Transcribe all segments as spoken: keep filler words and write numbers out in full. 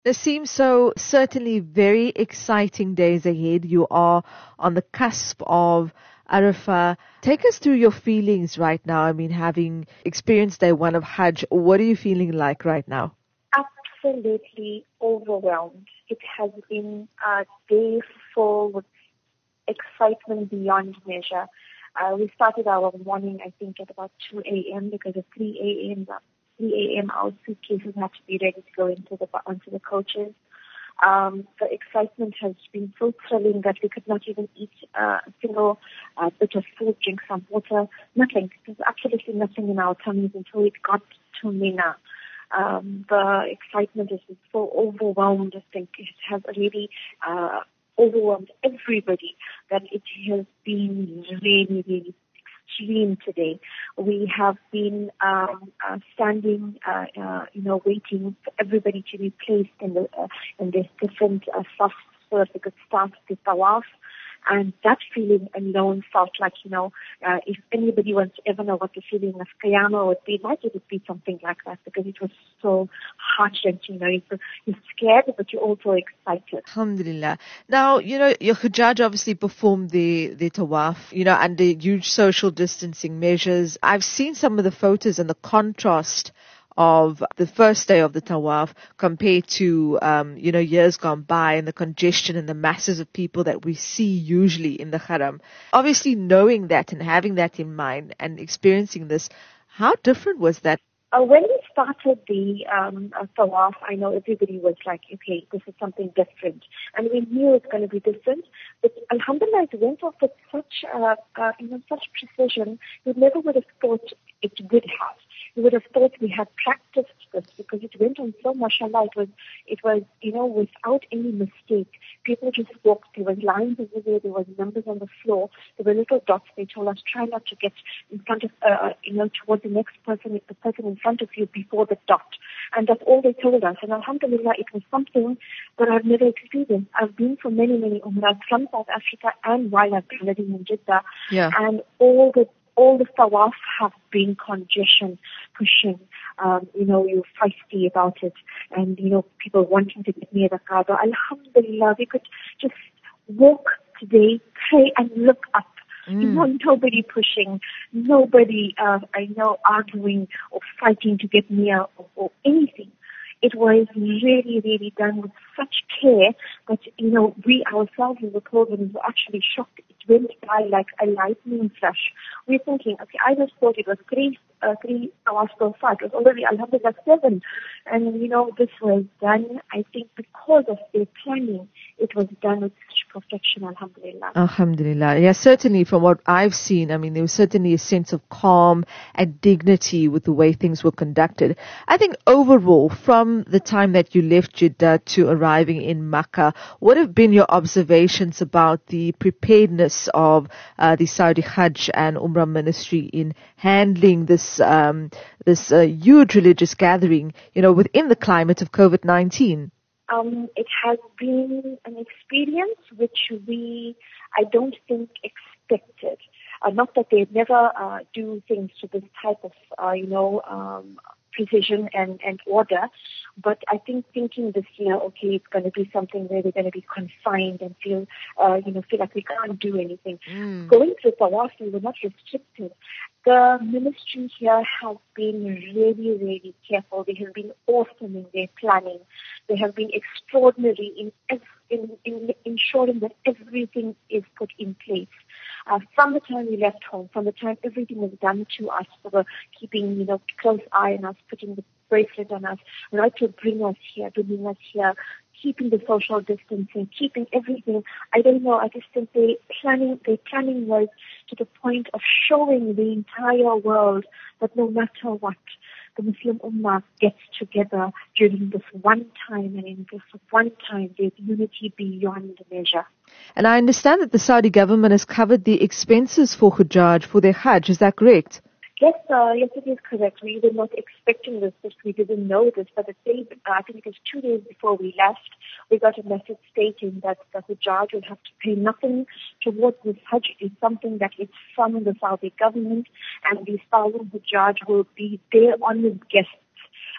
Naseem, so certainly very exciting days ahead. You are on the cusp of Arafah. Take us through your feelings right now. I mean, having experienced day one of Hajj, what are you feeling like right now? Absolutely overwhelmed. It has been a day full with excitement beyond measure. Uh, we started our morning, I think, at about two a.m. because at three a.m. three a.m. our suitcases had to be ready to go into the onto the coaches. Um, the excitement has been so thrilling that we could not even eat uh, a single uh, bit of food, drink some water, nothing. There was absolutely nothing in our tummies until it got to Mina. Um, the excitement is so overwhelmed. I think it has really uh, overwhelmed everybody that it has been really, really extreme today. We have been um, uh, standing, uh, uh, you know, waiting for everybody to be placed in the uh, in these different uh, safs so that we could start the tawaf. And that feeling alone felt like, you know, uh, if anybody wants to ever know what the feeling of Qiyamah would be like, it would be something like that because it was so heart-wrenching. You know, you're, you're scared, but you're also excited. Alhamdulillah. Now, you know, your Hujjaj obviously performed the, the tawaf, you know, under huge social distancing measures. I've seen some of the photos and the contrast of the first day of the tawaf compared to, um, you know, years gone by and the congestion and the masses of people that we see usually in the haram. Obviously knowing that and having that in mind and experiencing this, how different was that? Uh, when we started the um, uh, tawaf, I know everybody was like, okay, this is something different. And we knew it's going to be different. But alhamdulillah, it went off with such, uh, uh, you know, such precision, you never would have thought it would have. You would have thought we had practiced this because it went on so mashallah. It was, it was, you know, without any mistake. People just walked. There was lines everywhere. There was numbers on the floor. There were little dots. They told us try not to get in front of, uh, you know, towards the next person, the person in front of you before the dot. And that's all they told us. And alhamdulillah, it was something that I've never experienced. I've been for many, many umrahs from South Africa and while I've been living in Jeddah. Yeah. And all the all the tawaf have been congestion, pushing, um, you know, you're feisty about it, and, you know, people wanting to get near the Kaaba. Alhamdulillah, we could just walk today, pray and look up. Mm. You know, nobody pushing, nobody, uh, I know, arguing or fighting to get near or, or anything. It was really, really done with such care that, you know, we ourselves in the program were actually shocked. It went by like a lightning flash. We're thinking, okay, I just thought it was three, uh, three hours per far. It was already, alhamdulillah, seven. And, you know, this was done, I think, because of their planning. It was done with such perfection, alhamdulillah. Alhamdulillah. Yeah, certainly from what I've seen, I mean, there was certainly a sense of calm and dignity with the way things were conducted. I think overall, from the time that you left Jeddah to arriving in Makkah, what have been your observations about the preparedness of uh, the Saudi Hajj and Umrah Ministry in handling this um, this uh, huge religious gathering, you know, within the climate of COVID nineteen? Um, it has been an experience which we, I don't think, expected. Uh, not that they never uh, do things to this type of, uh, you know, um, precision and, and order. But I think thinking this year, okay, it's going to be something where we're going to be confined and feel, uh, you know, feel like we can't do anything. Mm. Going through Tawaf, we were not restricted. The ministry here has been really, really careful. They have been awesome in their planning. They have been extraordinary in, in, in ensuring that everything is put in place. Uh, from the time we left home, from the time everything was done to us, they were keeping, you know, close eye on us, putting the bracelet on us, right to bring us here, bringing us here, keeping the social distancing, keeping everything. I don't know, I just think they planning, their planning was to the point of showing the entire world that no matter what, the Muslim Ummah gets together during this one time, and in this one time there's unity beyond measure. And I understand that the Saudi government has covered the expenses for Hujjaj, for their Hajj, is that correct? Yes, uh, yes, it is correct. We were not expecting this, but we didn't know this. But the day, I think it was two days before we left, we got a message stating that the Hujjaj will have to pay nothing towards this Hajj. It's something that is from the Saudi government, and these thousand Hujjaj will be their honored guests.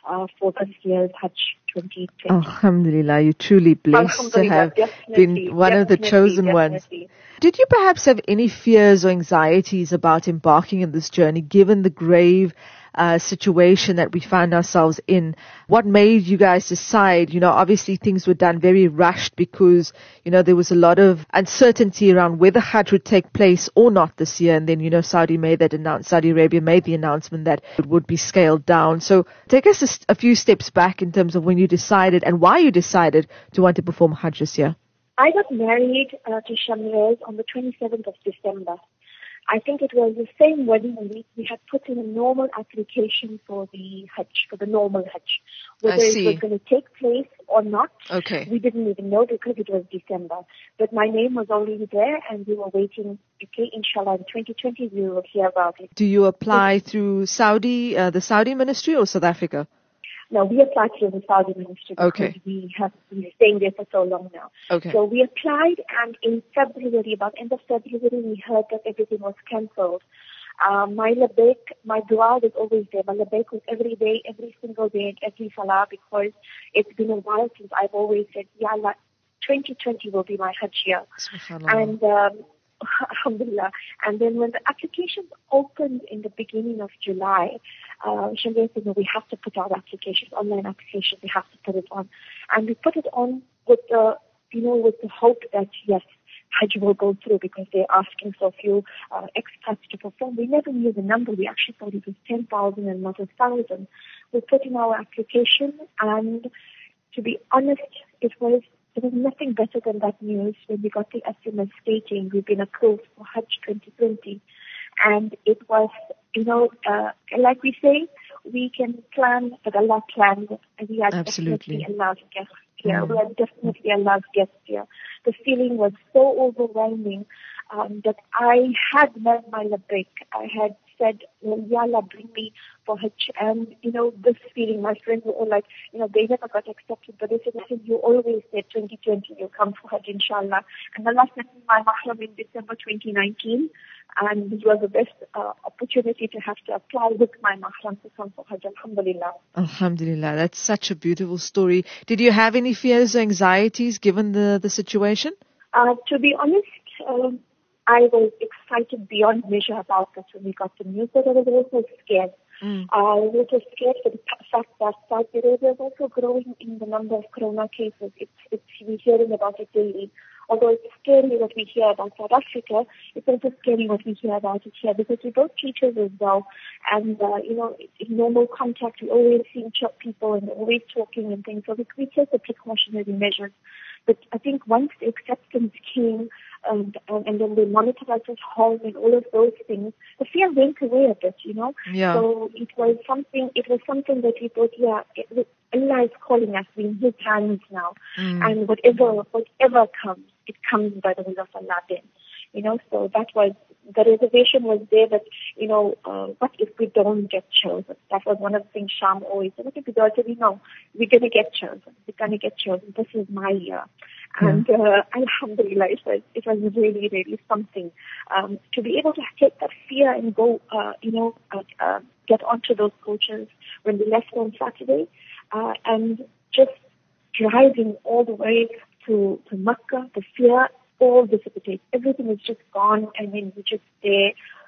uh, for this year's Hajj twenty twenty. Alhamdulillah, you're truly blessed to have been one of the chosen definitely. ones. Did you perhaps have any fears or anxieties about embarking in this journey, given the grave uh, situation that we found ourselves in? What made you guys decide? You know, obviously things were done very rushed because, you know, there was a lot of uncertainty around whether Hajj would take place or not this year. And then, you know, Saudi made that announce, Saudi Arabia made the announcement that it would be scaled down. So take us a, a few steps back in terms of when you decided and why you decided to want to perform Hajj this year. I got married uh, to Shamrez on the twenty-seventh of December. I think it was the same wedding week. We had put in a normal application for the Hajj, for the normal Hajj. Whether it was going to take place or not, okay. we didn't even know because it was December. But my name was already there and we were waiting, okay, inshallah, in twenty twenty we will hear about it. Do you apply so, through Saudi, uh, the Saudi ministry or South Africa? No, we applied through the Saudi ministry because okay. we have been staying there for so long now. Okay. So we applied, and in February, about end of February, we heard that everything was cancelled. Um, my labbaik, my dua was always there. My labbaik was every day, every single day, and every salah, because it's been a while since I've always said, Ya Allah, twenty twenty will be my Hajj year. And um, alhamdulillah. And then when the applications opened in the beginning of July, uh, Shamrez said, no, we have to put our applications, online applications, we have to put it on. And we put it on with the, you know, with the hope that, yes, Hajj will go through because they're asking so few uh, expats to perform. We never knew the number. We actually thought it was ten thousand and not a thousand. We put in our application, and to be honest, it was There was nothing better than that news when we got the S M S stating we've been approved for Hajj twenty twenty. And it was, you know, uh, like we say, we can plan, but Allah plans, and we are Absolutely. definitely Allah's guests here. Mm. We are definitely Allah's guests here. The feeling was so overwhelming um, that I had made my labbaik. I had said, well, Ya Allah, bring me for Hajj. And, you know, this feeling, my friends were all like, you know, they never got accepted, but they said, listen, you always said twenty twenty, you'll come for Hajj, inshallah. And Allah sent me my mahram in December twenty nineteen. And it was the best uh, opportunity to have to apply with my mahram to come for Hajj, alhamdulillah. Alhamdulillah, that's such a beautiful story. Did you have any fears or anxieties given the, the situation? Uh, to be honest, um, I was excited beyond measure about this when we got the news, but I was also scared. Mm. I was also scared for the fact that Saudi Arabia is also growing in the number of corona cases. It's, it's, we're hearing about it daily. Although it's scary what we hear about South Africa, it's also scary what we hear about it here, because we're both teachers as well. And, uh, you know, in normal contact, we always see people and always talking and things. So we, we take the precautionary measures. But I think once the acceptance came, um, and, and then they monitored us at home and all of those things, the fear went away a bit, you know. Yeah. So it was something. It was something that we thought, yeah, it, Allah is calling us. We're in His hands now, mm. and whatever whatever comes, it comes by the will of Allah. Then, you know. So that was the reservation was there. That you know, uh, what if we don't get chosen? That was one of the things Sham always said. What if we don't? We know we're gonna get chosen. We're gonna get chosen. This is my year. And uh, alhamdulillah, it was, it was really, really something. Um, to be able to take that fear and go, uh, you know, uh, uh, get onto those coaches when we left on Saturday, uh, and just driving all the way to, to Makkah, the fear all dissipated. Everything is just gone, and then we're just there,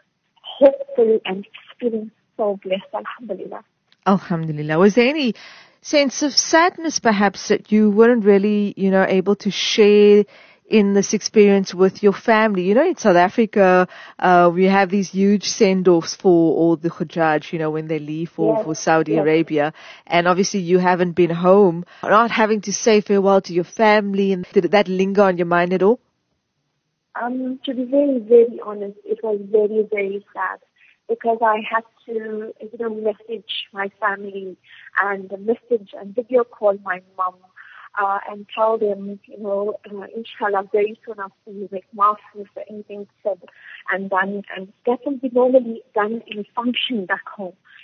hopeful and feeling so blessed, alhamdulillah. Alhamdulillah. Was there any sense of sadness perhaps that you weren't really, you know, able to share in this experience with your family? You know, in South Africa, uh, we have these huge send-offs for all the Hujjaj, you know, when they leave for, yes, for Saudi yes. Arabia. And obviously you haven't been home, not having to say farewell to your family. And did that linger on your mind at all? Um, to be very, very honest, it was very, very sad. Because I had to, you know, message my family and message and video call my mom uh, and tell them, you know, uh, inshallah, very soon after you make masks if anything said and done. And that will be normally done in a function back home.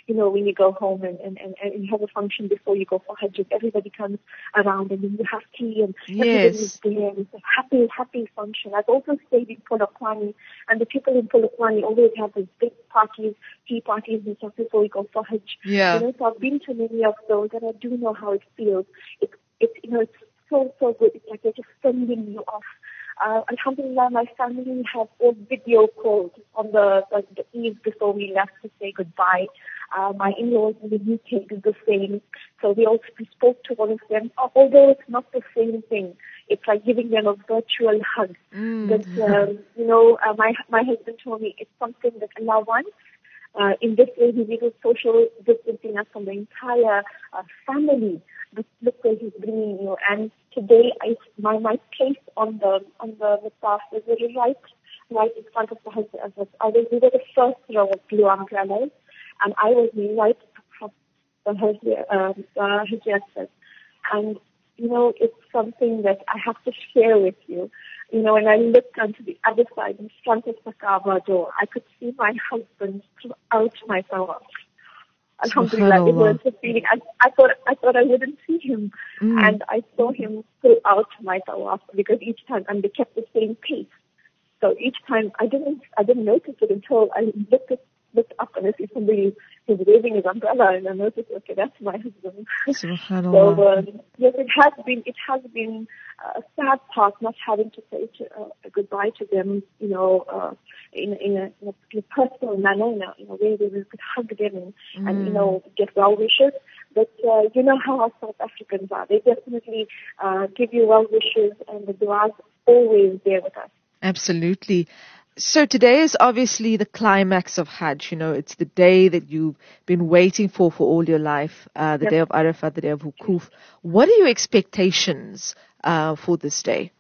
you know, when you go home and, and, and, and you have a function before you go for Hajj, everybody comes around and then you have tea and everybody is Yes. there. It's a happy, happy function. I've also stayed in Polokwane, and the people in Polokwane always have these big parties, tea parties and stuff before we go for Hajj. Yeah. You know, so I've been to many of those and I do know how it feels. It, it, you know, it's so, so good. It's like they're just sending you off. Uh, Alhamdulillah, my family have all video calls on the, uh, the eve before we left to say goodbye. Uh, my in-laws in the U K did the same. So we also we spoke to all of them, although it's not the same thing. It's like giving them a virtual hug. Mm. But, um, you know, uh, my, my husband told me it's something that Allah wants. Uh, in this way, he did social distancing us from the entire uh, family. But look where he's bringing you. And today, I my my place on the on the missaf was really right, right in front of the hajj. I was we were the first row of blue umbrellas, and I was right across the hajj um, uh, hajj. And you know, it's something that I have to share with you. You know, when I looked onto the other side in front of the Kaaba door, I could see my husband throughout my tawaf. Alhamdulillah, it was a feeling. I, I thought I thought I wouldn't see him, Mm. and I saw him throughout my tawaf because each time, and they kept the same pace. So each time, I didn't I didn't notice it until I looked at, looked up and I see somebody who's waving his umbrella, and I noticed, okay, that's my husband. Subhanallah. So um, yes, it has been it has been a sad part not having to say to, uh, goodbye to them, you know, uh, in, in, a, in, a, in a personal manner, in a, in a way where we could hug them and, Mm. and you know, get well wishes. But uh, you know how our South Africans are; they definitely uh, give you well wishes, and the du'a's always there with us. Absolutely. So today is obviously the climax of Hajj. You know, it's the day that you've been waiting for for all your life, uh, the Yep. day of Arafat, the day of Wukuf. What are your expectations uh, for this day?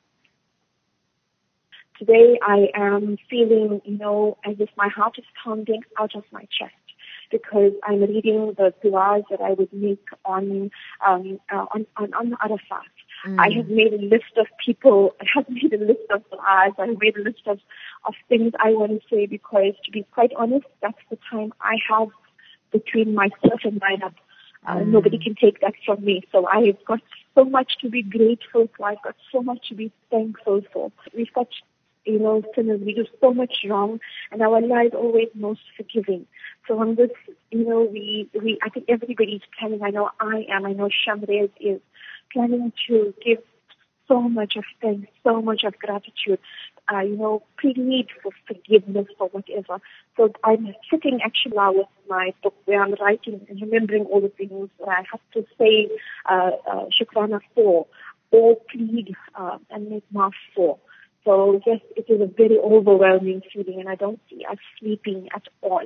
Today I am feeling, you know, as if my heart is pounding out of my chest because I'm reading the du'as that I would make on um, uh, on, on, on Arafat. Mm. I have made a list of people, I have made a list of du'as, I have made a list of, of things I want to say because, to be quite honest, that's the time I have between myself and my Rabb. Uh, Mm. Nobody can take that from me. So I've got so much to be grateful for. I've got so much to be thankful for. We've got, you know, sinners. We do so much wrong, and our Allah is always most forgiving. So on this, you know, we, we I think everybody's planning. I know I am. I know Shamrez is planning to give so much of thanks, so much of gratitude. Uh, you know, plead for forgiveness for whatever. So I'm sitting actually now with my book where I'm writing and remembering all the things that I have to say uh, uh, Shukrana for, or plead uh, and make maaf for. So yes, it is a very overwhelming feeling, and I don't see us sleeping at all.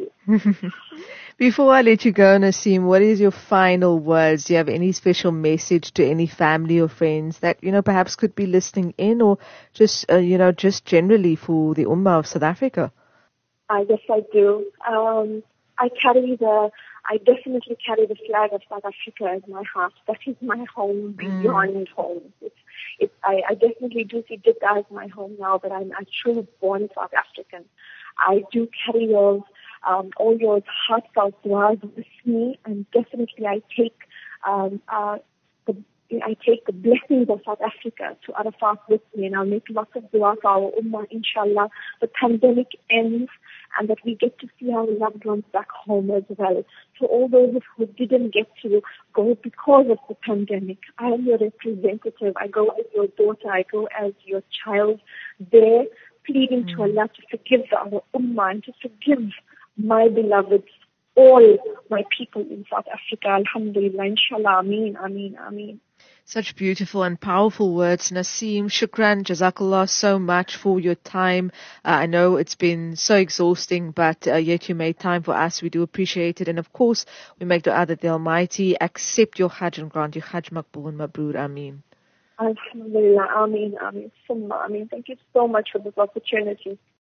Before I let you go, Naseem, what is your final words? Do you have any special message to any family or friends that, you know, perhaps could be listening in, or just, uh, you know, just generally for the Ummah of South Africa? Uh, yes, I do. Um, I carry the, I definitely carry the flag of South Africa as my heart. That is my home beyond mm. home. It's, it's, I, I definitely do see Jeddah as my home now, but I'm a truly born South African. I do carry yours, um, all your heartfelt du'as with me, and definitely I take, um, uh, the, I take the blessings of South Africa to Arafat with me, and I'll make lots of dua for our ummah, inshallah. The pandemic ends, and that we get to see our loved ones back home as well. So all those who didn't get to go because of the pandemic, I am your representative. I go as your daughter. I go as your child there, pleading mm. to Allah to forgive our ummah and to forgive my beloveds, all my people in South Africa. Alhamdulillah, inshallah, ameen, ameen, ameen. Such beautiful and powerful words, Naseem. Shukran, Jazakallah so much for your time. Uh, I know it's been so exhausting, but uh, yet you made time for us. We do appreciate it. And of course, we make dua that the Almighty accept your Hajj and grant your Hajj Maqbool and Mabrur. Ameen. Alhamdulillah, ameen, ameen, summa, ameen. Thank you so much for this opportunity.